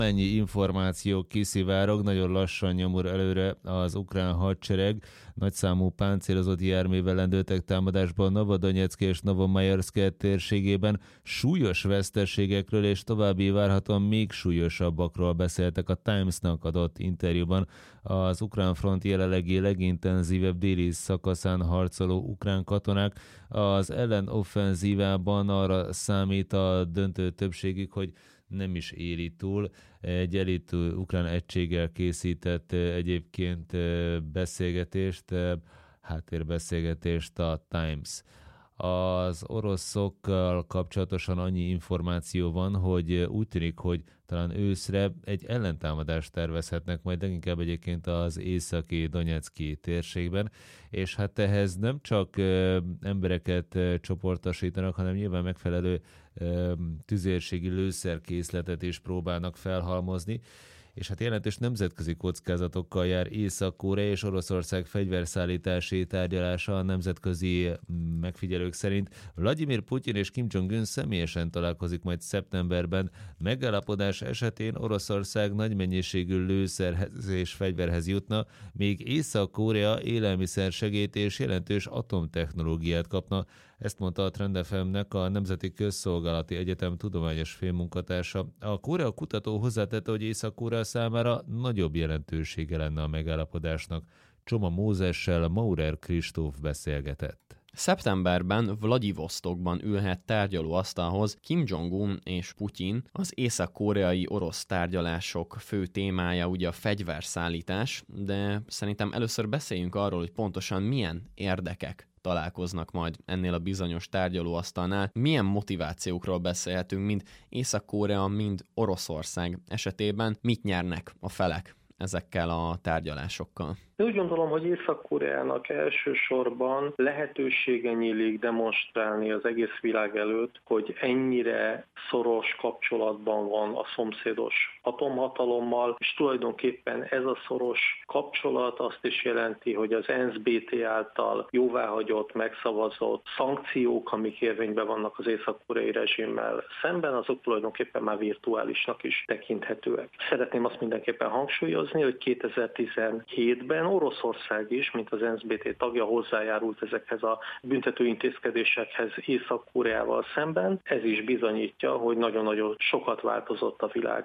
Ennyi információ kiszivárog, nagyon lassan nyomul előre az ukrán hadsereg. Nagyszámú páncélozott járművel lendültek támadásba Novodonyeck és Novomajerszk térségében. Súlyos veszteségekről és további várhatóan még súlyosabbakról beszéltek a Times-nak adott interjúban. Az ukrán front jelenlegi legintenzívebb déli szakaszán harcoló ukrán katonák az ellenoffenzívában arra számít a döntő többségük, hogy nem is éli túl. Egy elit ukrán egységgel készített egyébként háttérbeszélgetést a Times. Az oroszokkal kapcsolatosan annyi információ van, hogy úgy tűnik, hogy talán őszre egy ellentámadást tervezhetnek majd leginkább egyébként az északi Donyecky térségben, és hát ehhez nem csak embereket csoportosítanak, hanem nyilván megfelelő tüzérségi lőszerkészletet is próbálnak felhalmozni, és hát jelentős nemzetközi kockázatokkal jár Észak-Korea és Oroszország fegyverszállítási tárgyalása a nemzetközi megfigyelők szerint. Vladimir Putyin és Kim Jong-un személyesen találkozik majd szeptemberben. Megállapodás esetén Oroszország nagy mennyiségű lőszerhez és fegyverhez jutna, míg Észak-Korea élelmiszersegélyt és jelentős atomtechnológiát kapna. Ezt mondta a Trend FM-nek a Nemzeti Közszolgálati Egyetem tudományos főmunkatársa. A Korea kutató hozzátette, hogy Észak-Korea számára nagyobb jelentősége lenne a megállapodásnak. Csoma Mózessel Maurer Kristóf beszélgetett. Szeptemberben Vladivostokban ülhet tárgyalóasztalhoz Kim Jong-un és Putyin. Az észak-koreai orosz tárgyalások fő témája ugye a fegyverszállítás, de szerintem először beszéljünk arról, hogy pontosan milyen érdekek találkoznak majd ennél a bizonyos tárgyalóasztalnál. Milyen motivációkról beszélhetünk, mind Észak-Korea, mind Oroszország esetében, mit nyernek a felek ezekkel a tárgyalásokkal? Én úgy gondolom, hogy Észak-Koreának elsősorban lehetősége nyílik demonstrálni az egész világ előtt, hogy ennyire szoros kapcsolatban van a szomszédos atomhatalommal, és tulajdonképpen ez a szoros kapcsolat azt is jelenti, hogy az ENSZ-BT által jóváhagyott, megszavazott szankciók, amik érvényben vannak az észak-koreai rezsimmel szemben, azok tulajdonképpen már virtuálisnak is tekinthetőek. Szeretném azt mindenképpen hangsúlyozni, hogy 2017-ben Oroszország is, mint az ENSZ-BT tagja hozzájárult ezekhez a büntető intézkedésekhez Észak-Koreával szemben. Ez is bizonyítja, hogy nagyon-nagyon sokat változott a világ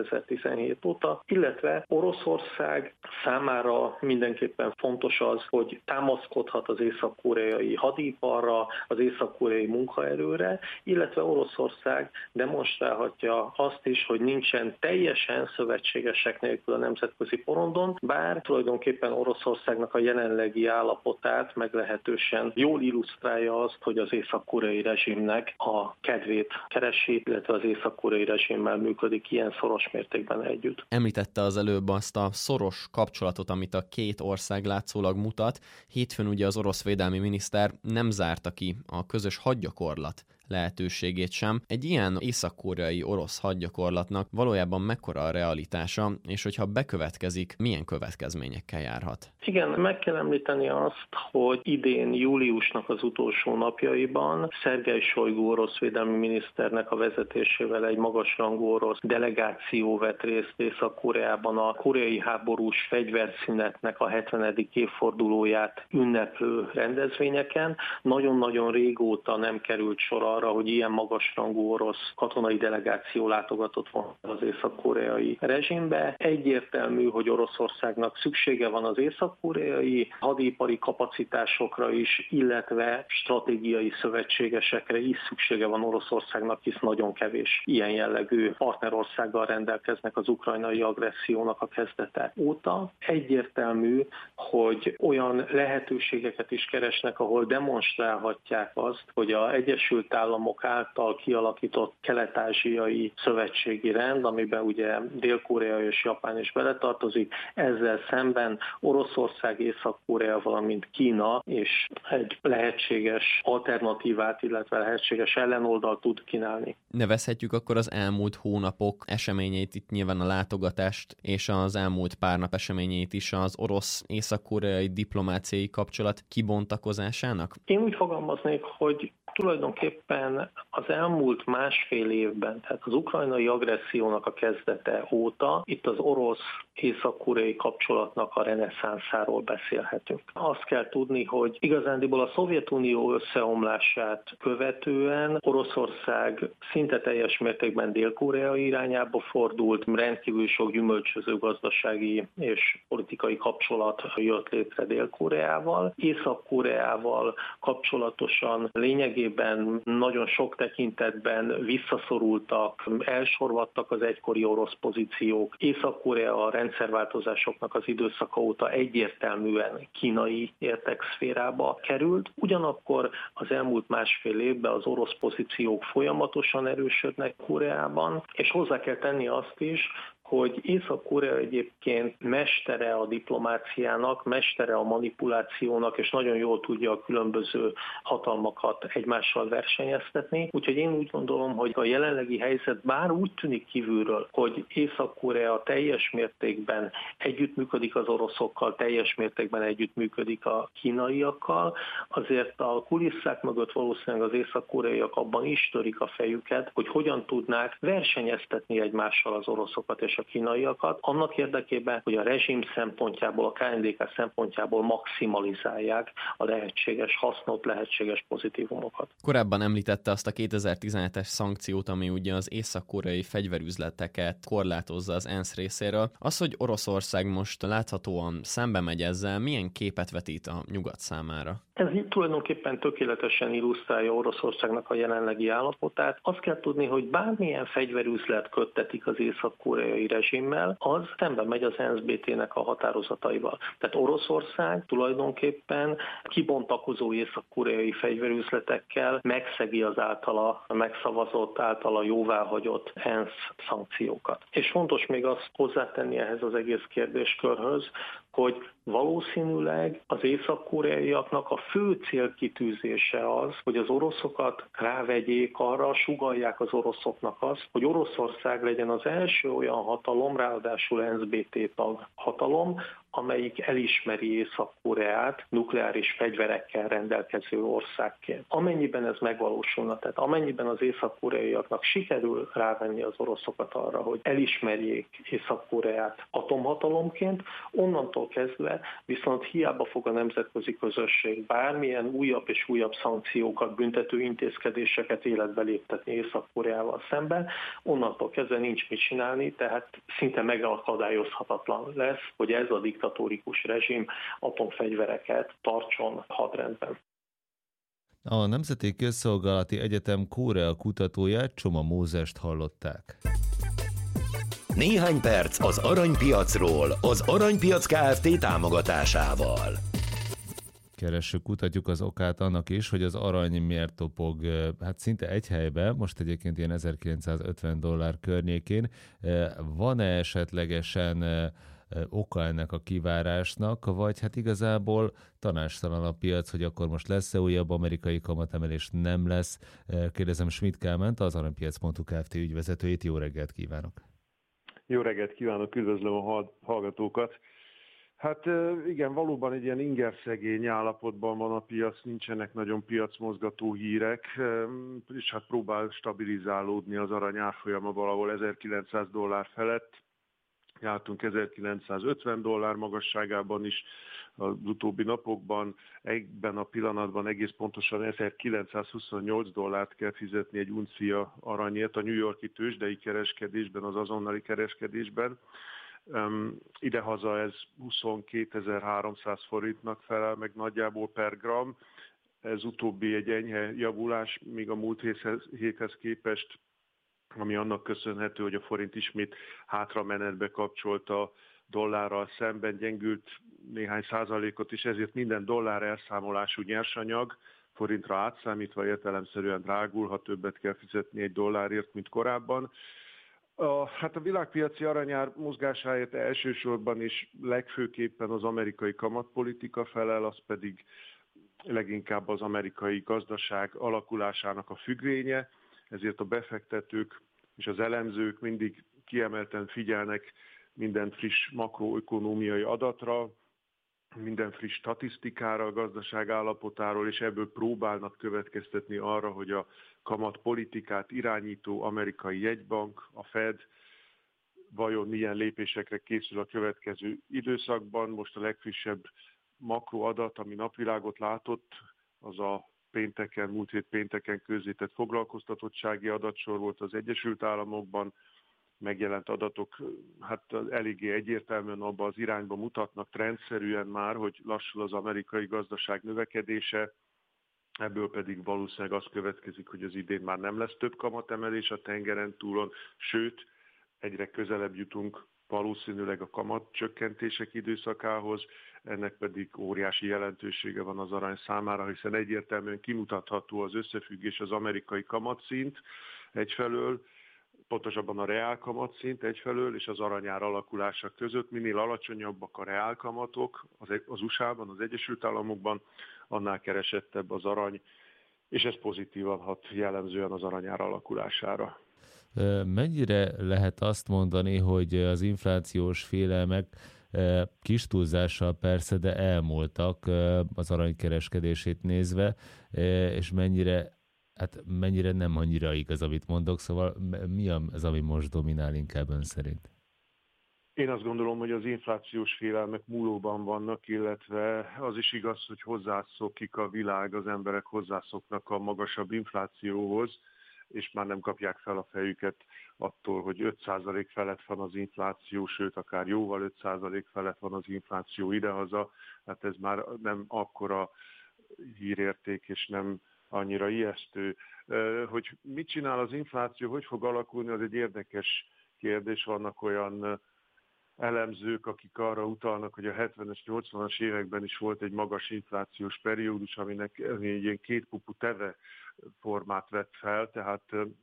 2017 óta, illetve Oroszország számára mindenképpen fontos az, hogy támaszkodhat az észak-koreai hadiparra, az észak-koreai munkaerőre, illetve Oroszország demonstrálhatja azt is, hogy nincsen teljesen szövetségesek nélkül a nemzetközi porondon, bár tulajdonképpen Oroszországnak a jelenlegi állapotát meglehetősen jól illusztrálja azt, hogy az észak-koreai rezsimnek a kedvét keresi, illetve az észak-koreai rezsimmel működik ilyen szoros mértékben együtt. Említette az előbb azt a szoros kapcsolatot, amit a két ország látszólag mutat. Hétfőn ugye az orosz védelmi miniszter nem zárta ki a közös hadgyakorlat lehetőségét sem. Egy ilyen észak-koreai orosz hadgyakorlatnak valójában mekkora a realitása, és hogyha bekövetkezik, milyen következményekkel járhat? Igen, meg kell említeni azt, hogy idén júliusnak az utolsó napjaiban Szergej Sojgu orosz védelmi miniszternek a vezetésével egy magasrangú orosz delegáció vett részt Észak-Koreában a koreai háborús fegyverszünetnek a 70. évfordulóját ünneplő rendezvényeken. Nagyon-nagyon régóta nem került sor arra, hogy ilyen magasrangú orosz katonai delegáció látogatott volna az észak-koreai rezsimbe. Egyértelmű, hogy Oroszországnak szüksége van az észak-koreai hadipari kapacitásokra is, illetve stratégiai szövetségesekre is szüksége van Oroszországnak, hisz nagyon kevés ilyen jellegű partnerországgal rendelkeznek az ukrajnai agressziónak a kezdete óta. Egyértelmű, hogy olyan lehetőségeket is keresnek, ahol demonstrálhatják azt, hogy az Egyesült Államok által kialakított kelet-ázsiai szövetségi rend, amiben ugye Dél-Korea és Japán is beletartozik, ezzel szemben Oroszország, Észak-Korea, valamint Kína és egy lehetséges alternatívát, illetve lehetséges ellenoldalt tud kínálni. Nevezhetjük akkor az elmúlt hónapok eseményeit, itt nyilván a látogatást, és az elmúlt pár nap eseményeit is az orosz-észak-koreai diplomáciai kapcsolat kibontakozásának? Én úgy fogalmaznék, hogy tulajdonképpen tulajdonképpen az elmúlt másfél évben, tehát az ukrajnai agressziónak a kezdete óta itt az orosz-észak-koreai kapcsolatnak a reneszánszáról beszélhetünk. Azt kell tudni, hogy igazándiból a Szovjetunió összeomlását követően Oroszország szinte teljes mértékben Dél-Korea irányába fordult, rendkívül sok gyümölcsöző gazdasági és politikai kapcsolat jött létre Dél-Koreával. Észak-Koreával kapcsolatosan lényegében nagyon sok tekintetben visszaszorultak, elsorvadtak az egykori orosz pozíciók. Észak-Korea a rendszerváltozásoknak az időszaka óta egyértelműen kínai érdekszférába került. Ugyanakkor az elmúlt másfél évben az orosz pozíciók folyamatosan erősödnek Koreában, és hozzá kell tenni azt is, hogy Észak-Korea egyébként mestere a diplomáciának, mestere a manipulációnak, és nagyon jól tudja a különböző hatalmakat egymással versenyeztetni. Úgyhogy én úgy gondolom, hogy a jelenlegi helyzet bár úgy tűnik kívülről, hogy Észak-Korea teljes mértékben együttműködik az oroszokkal, teljes mértékben együttműködik a kínaiakkal, azért a kulisszák mögött valószínűleg az észak-koreaiak abban is törik a fejüket, hogy hogyan tudnák versenyeztetni egymással az oroszokat és a kínaiakat, annak érdekében, hogy a rezsim szempontjából, a KNDK szempontjából maximalizálják a lehetséges hasznot, lehetséges pozitívumokat. Korábban említette azt a 2017-es szankciót, ami ugye az észak-koreai fegyverüzleteket korlátozza az ENSZ részéről. Az, hogy Oroszország most láthatóan szembe megy ezzel, milyen képet vetít a nyugat számára? Ez tulajdonképpen tökéletesen illusztrálja Oroszországnak a jelenlegi állapotát. Azt kell tudni, hogy bármilyen fegyverüzlet köttetik az észak-koreai rezsimmel, az szembe megy az NSBT-nek a határozataival. Tehát Oroszország tulajdonképpen kibontakozó észak-koreai fegyverüzletekkel megszegi az általa megszavazott, általa jóváhagyott ENSZ szankciókat. És fontos még azt hozzátenni ehhez az egész kérdéskörhöz, hogy valószínűleg az észak-koreaiaknak a fő célkitűzése az, hogy az oroszokat rávegyék arra, sugallják az oroszoknak azt, hogy Oroszország legyen az első olyan hatalom, ráadásul NSBT tag hatalom, amelyik elismeri Észak-Koreát nukleáris fegyverekkel rendelkező országként. Amennyiben ez megvalósulna, tehát amennyiben az észak-koreaiaknak sikerül rávenni az oroszokat arra, hogy elismerjék Észak-Koreát atomhatalomként, onnantól kezdve viszont hiába fog a nemzetközi közösség bármilyen újabb és újabb szankciókat, büntető intézkedéseket életbe léptetni Észak-Koreával szemben, onnantól kezdve nincs mit csinálni, tehát szinte megakadályozhatatlan lesz, hogy ez a diktatórikus rezsim atomfegyvereket tartson hadrendben. A Nemzeti Közszolgálati Egyetem Korea kutatóját, Csoma Mózest hallották. Néhány perc az aranypiacról, az Aranypiac Kft. Támogatásával. Keressük, kutatjuk az okát annak is, hogy az arany miért topog hát szinte egy helyben, most egyébként ilyen $1950 környékén. Van-e esetlegesen oka ennek a kivárásnak, vagy hát igazából tanácstalan a piac, hogy akkor most lesz-e újabb amerikai kamatemelés, nem lesz? Kérdezem Schmidt Kálmánt, az aranypiac.hu Kft. Ügyvezetőjét. Jó reggelt kívánok! Jó reggelt kívánok, üdvözlöm a hallgatókat! Hát igen, valóban egy ilyen ingerszegény állapotban van a piac, nincsenek nagyon piacmozgató hírek, és hát próbál stabilizálódni az arany árfolyama valahol $1900 felett. Jártunk $1950 magasságában is az utóbbi napokban, egyben a pillanatban egész pontosan $1928 kell fizetni egy uncia aranyért a New York-i tőzsdei kereskedésben, az azonnali kereskedésben. Idehaza ez 22.300 forintnak felel meg nagyjából per gram. Ez utóbbi egy enyhe javulás, míg a múlt héthez képest, ami annak köszönhető, hogy a forint ismét hátramenetbe kapcsolt a dollárral szemben, gyengült néhány százalékot is, ezért minden dollár elszámolású nyersanyag forintra átszámítva értelemszerűen drágul, ha többet kell fizetni egy dollárért, mint korábban. Hát a világpiaci aranyár mozgásáért elsősorban is legfőképpen az amerikai kamatpolitika felel, az pedig leginkább az amerikai gazdaság alakulásának a függvénye, ezért a befektetők és az elemzők mindig kiemelten figyelnek minden friss makroökonómiai adatra. minden friss statisztikára, a gazdaság állapotáról, és ebből próbálnak következtetni arra, hogy a kamatpolitikát irányító amerikai jegybank, a Fed, vajon milyen lépésekre készül a következő időszakban. Most a legfrissebb makroadat, ami napvilágot látott, az a múlt hét pénteken közzétett foglalkoztatottsági adatsor volt az Egyesült Államokban. Megjelent adatok hát eléggé egyértelműen abba az irányba mutatnak trendszerűen már, hogy lassul az amerikai gazdaság növekedése, ebből pedig valószínűleg az következik, hogy az idén már nem lesz több kamatemelés a tengeren túlon, sőt, egyre közelebb jutunk valószínűleg a kamatcsökkentések időszakához, ennek pedig óriási jelentősége van az arany számára, hiszen egyértelműen kimutatható az összefüggés az amerikai kamatszint egyfelől, pontosabban a reálkamatszint egyfelől és az aranyár alakulása között. Minél alacsonyabbak a reálkamatok az USA-ban, az Egyesült Államokban, annál keresettebb az arany, és ez pozitívan hat jellemzően az aranyár alakulására. Mennyire lehet azt mondani, hogy az inflációs félelmek kis túlzással persze, de elmúltak az aranykereskedését nézve, és mennyire nem annyira igaz, amit mondok, szóval mi az, ami most dominál inkább ön szerint? Én azt gondolom, hogy az inflációs félelmek múlóban vannak, illetve az is igaz, hogy hozzászokik a világ, az emberek hozzászoknak a magasabb inflációhoz, és már nem kapják fel a fejüket attól, hogy 5% felett van az infláció, sőt, akár jóval 5% felett van az infláció idehaza. Hát ez már nem akkora hírérték, és nem annyira ijesztő. Hogy mit csinál az infláció, hogy fog alakulni, az egy érdekes kérdés. Vannak olyan elemzők, akik arra utalnak, hogy a 70-es, 80-as években is volt egy magas inflációs periódus, ami egy ilyen kétpupú teve formát vett fel, tehát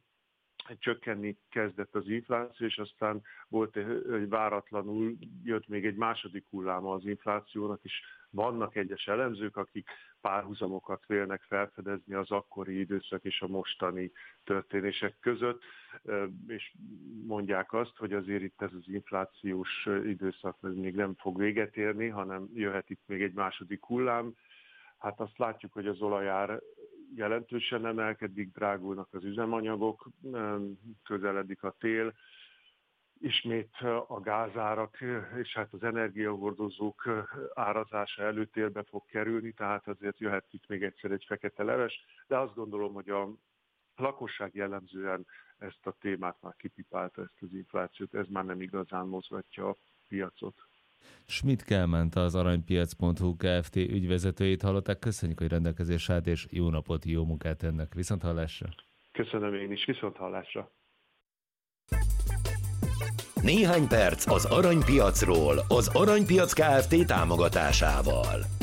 csökkenni kezdett az infláció, és aztán volt egy váratlanul, jött még egy második hulláma az inflációnak, és vannak egyes elemzők, akik párhuzamokat vélnek felfedezni az akkori időszak és a mostani történések között, és mondják azt, hogy azért itt ez az inflációs időszak még nem fog véget érni, hanem jöhet itt még egy második hullám. Hát azt látjuk, hogy az olajár jelentősen emelkedik, drágulnak az üzemanyagok, közeledik a tél, ismét a gázárak és hát az energiahordozók árazása előtérbe fog kerülni, tehát azért jöhet itt még egyszer egy fekete leves, de azt gondolom, hogy a lakosság jellemzően ezt a témát már kipipálta, ezt az inflációt, ez már nem igazán mozgatja a piacot. Schmidt Kálmánt, az aranypiac.hu Kft. Ügyvezetőjét hallották. Köszönjük, hogy rendelkezésre állt, és jó napot, jó munkát ennek. Viszonthallásra! Köszönöm én is, viszonthallásra! Néhány perc az aranypiacról, az Aranypiac Kft. Támogatásával.